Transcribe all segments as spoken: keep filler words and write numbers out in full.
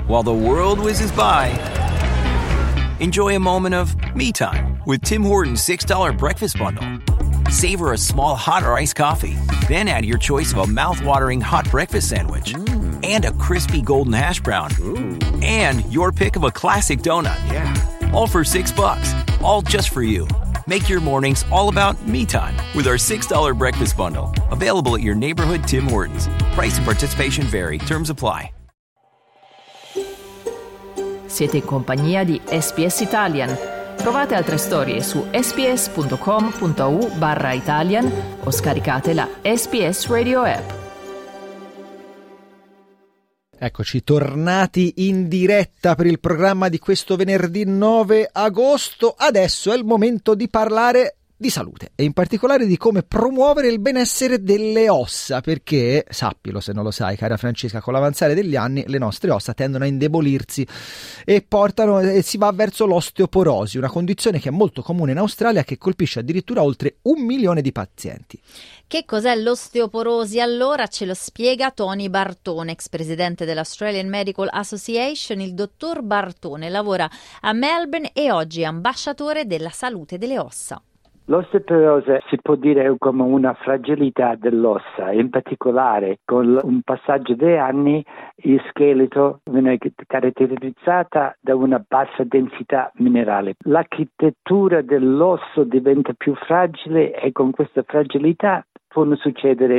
while the world whizzes by, enjoy a moment of me time with Tim Hortons six dollar breakfast bundle. Savor a small hot or iced coffee, then add your choice of a mouth-watering hot breakfast sandwich mm. and a crispy golden hash brown. Ooh. And your pick of a classic donut. Yeah. All for six bucks, all just for you. Make your mornings all about me time with our six dollar breakfast bundle. Available at your neighborhood Tim Hortons. Price and participation vary. Terms apply. Siete in compagnia di S B S Italian. Trovate altre storie su sbs.com.au barra Italian o scaricate la S B S Radio app. Eccoci tornati in diretta per il programma di questo venerdì nove agosto. Adesso è il momento di parlare di salute e in particolare di come promuovere il benessere delle ossa, perché sappilo se non lo sai, cara Francesca, con l'avanzare degli anni le nostre ossa tendono a indebolirsi e portano e si va verso l'osteoporosi, una condizione che è molto comune in Australia e che colpisce addirittura oltre un milione di pazienti. Che cos'è l'osteoporosi? Allora ce lo spiega Tony Bartone, ex presidente dell'Australian Medical Association. Il dottor Bartone lavora a Melbourne e oggi è ambasciatore della salute delle ossa. L'osteoporosi si può dire come una fragilità dell'ossa, in particolare con un passaggio dei anni il scheletro viene caratterizzata da una bassa densità minerale. L'architettura dell'osso diventa più fragile e con questa fragilità possono succedere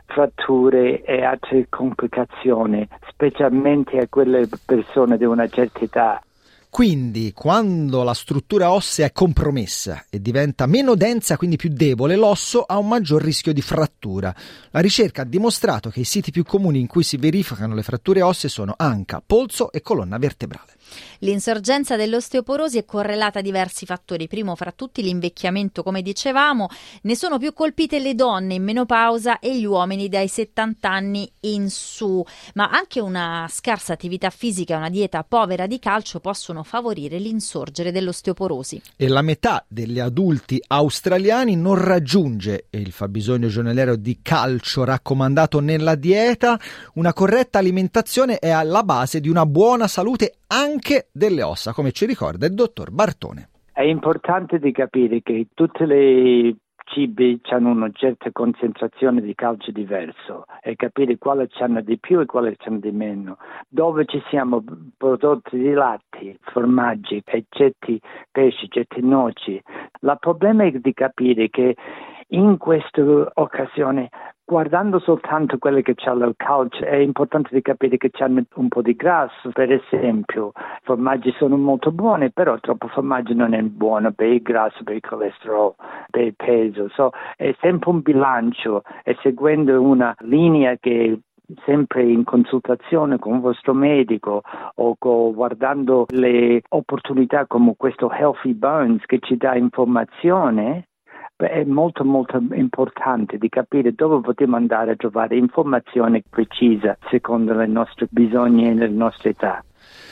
fratture e altre complicazioni, specialmente a quelle persone di una certa età. Quindi, quando la struttura ossea è compromessa e diventa meno densa, quindi più debole, l'osso ha un maggior rischio di frattura. La ricerca ha dimostrato che i siti più comuni in cui si verificano le fratture ossee sono anca, polso e colonna vertebrale. L'insorgenza dell'osteoporosi è correlata a diversi fattori. Primo fra tutti l'invecchiamento, come dicevamo. Ne sono più colpite le donne in menopausa e gli uomini dai settanta anni in su. Ma anche una scarsa attività fisica e una dieta povera di calcio possono favorire l'insorgere dell'osteoporosi. E la metà degli adulti australiani non raggiunge il fabbisogno giornaliero di calcio raccomandato nella dieta. Una corretta alimentazione è alla base di una buona salute anche delle ossa, come ci ricorda il dottor Bartone. È importante di capire che tutte le cibi hanno una certa concentrazione di calcio diverso e capire quale c'hanno di più e quale c'hanno di meno. Dove ci siamo prodotti di latte, formaggi, e certi pesci, certi noci. Il problema è di capire che in questa occasione, guardando soltanto quelle che c'ha il calcio, è importante di capire che c'hanno un po' di grasso. Per esempio, i formaggi sono molto buoni, però troppo formaggio non è buono per il grasso, per il colesterolo, per il peso. So, è sempre un bilancio e seguendo una linea che sempre in consultazione con il vostro medico o co- guardando le opportunità come questo Healthy Bones che ci dà informazione. È molto molto importante di capire dove potremo andare a trovare informazione precisa secondo i nostri bisogni e le nostre età.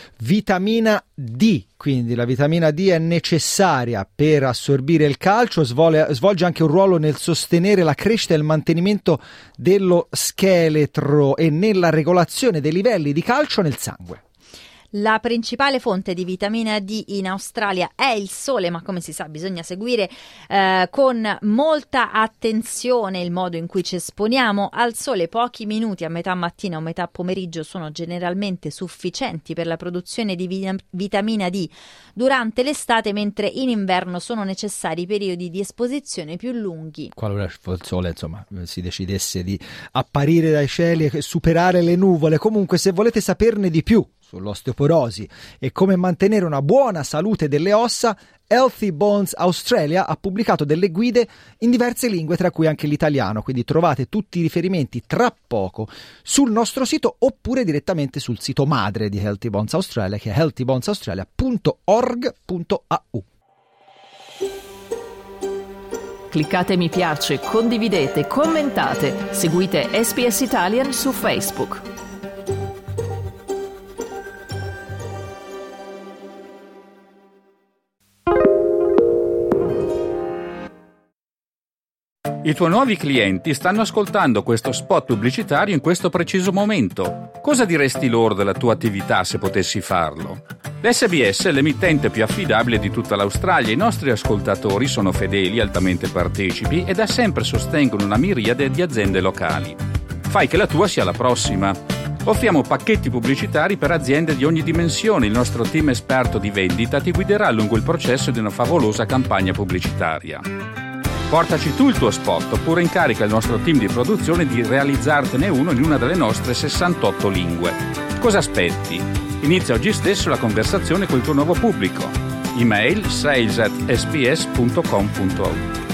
Vitamina D, quindi la vitamina D è necessaria per assorbire il calcio, svolge, svolge anche un ruolo nel sostenere la crescita e il mantenimento dello scheletro e nella regolazione dei livelli di calcio nel sangue. La principale fonte di vitamina D in Australia è il sole, ma come si sa bisogna seguire eh, con molta attenzione il modo in cui ci esponiamo al sole. Pochi minuti a metà mattina o metà pomeriggio sono generalmente sufficienti per la produzione di vi- vitamina D durante l'estate, mentre in inverno sono necessari periodi di esposizione più lunghi. Qualora il sole, insomma, si decidesse di apparire dai cieli e superare le nuvole. Comunque, se volete saperne di più sull'osteoporosi e come mantenere una buona salute delle ossa, Healthy Bones Australia ha pubblicato delle guide in diverse lingue, tra cui anche l'italiano, quindi trovate tutti i riferimenti tra poco sul nostro sito oppure direttamente sul sito madre di Healthy Bones Australia, che è healthy bones australia punto org punto a u. Cliccate mi piace, condividete, commentate, seguite S B S Italian su Facebook. I tuoi nuovi clienti stanno ascoltando questo spot pubblicitario in questo preciso momento. Cosa diresti loro della tua attività se potessi farlo? L'S B S è l'emittente più affidabile di tutta l'Australia. I nostri ascoltatori sono fedeli, altamente partecipi e da sempre sostengono una miriade di aziende locali. Fai che la tua sia la prossima. Offriamo pacchetti pubblicitari per aziende di ogni dimensione. Il nostro team esperto di vendita ti guiderà lungo il processo di una favolosa campagna pubblicitaria. Portaci tu il tuo spot oppure incarica il nostro team di produzione di realizzartene uno in una delle nostre sessantotto lingue. Cosa aspetti? Inizia oggi stesso la conversazione col tuo nuovo pubblico. Email sales at s b s punto com punto a u.